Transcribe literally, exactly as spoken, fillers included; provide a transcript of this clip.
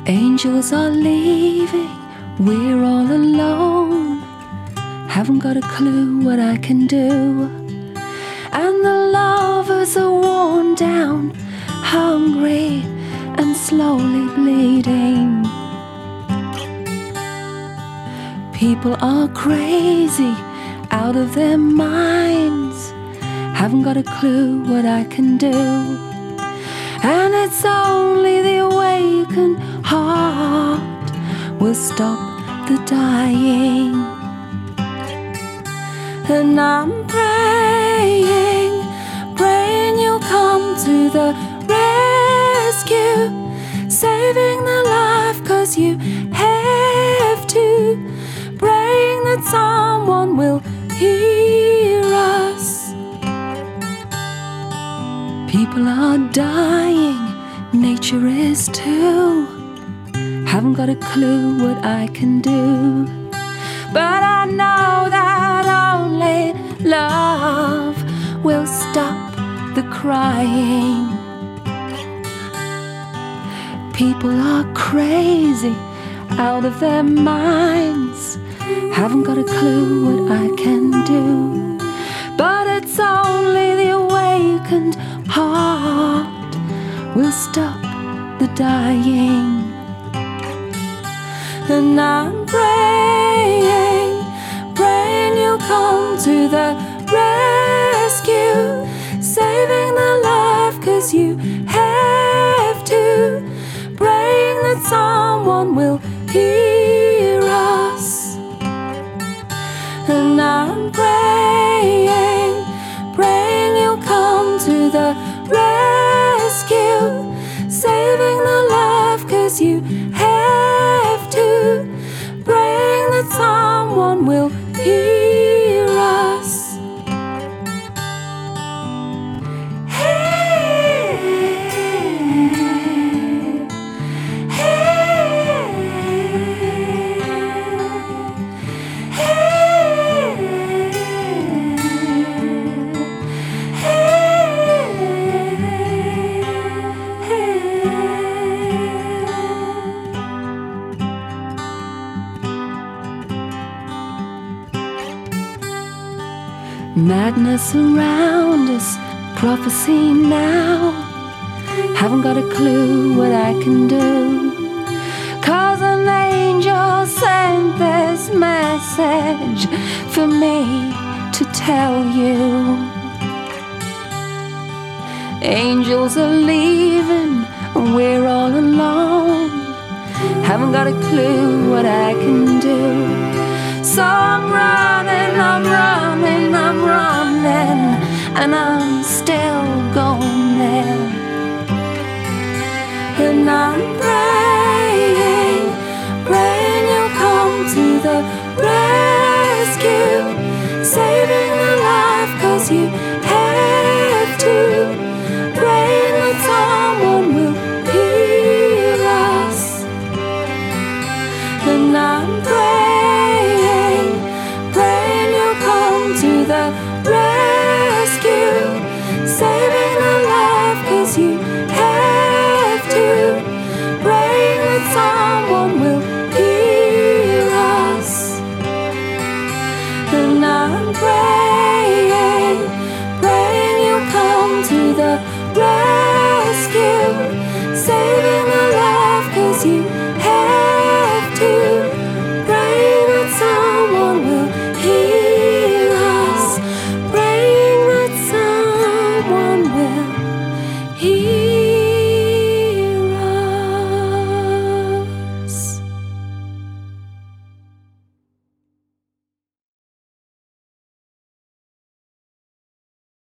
Angels are leaving, we're all alone. Haven't got a clue what I can do. And the lovers are worn down, hungry and slowly bleeding. People are crazy, out of their minds. Haven't got a clue what I can do. And it's only the awakened heart will stop the dying. And I'm praying, praying you'll come to the rescue, saving the life 'cause you have to, praying that someone will hear us. People are dying, nature is too. Haven't got a clue what I can do, but I know that only love will stop the crying. People are crazy, out of their minds. Haven't got a clue what I can do, but it's only the awakened heart will stop the dying. And I'm praying, praying you'll come to the rescue, saving the life 'cause you have to, praying that someone will hear us. And I'm praying, praying you'll come to the rescue, saving the life 'cause you have to, praying that someone will hear us. Hey, hey, madness around us, prophecy now. Haven't got a clue what I can do, 'cause an angel sent this message for me to tell you. Angels are leaving, we're all alone. Haven't got a clue what I can do, so I'm running, I'm running, I'm running, and I'm still going there. And I'm praying, praying you'll come to the rescue, saving the life 'cause you have to, praying that someone will hear us. And I'm praying, praying you'll come to the rescue, saving the life 'cause you have to, praying that someone will hear us. And I'm praying.